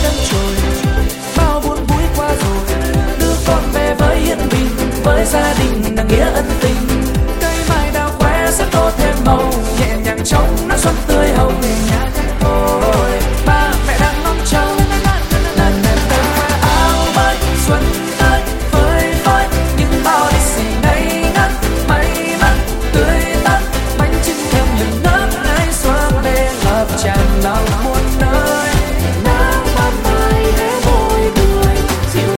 nắng trôi, bao buồn vui qua rồi, đưa con về với yên bình, với gia đình nàng nghĩa ân tình.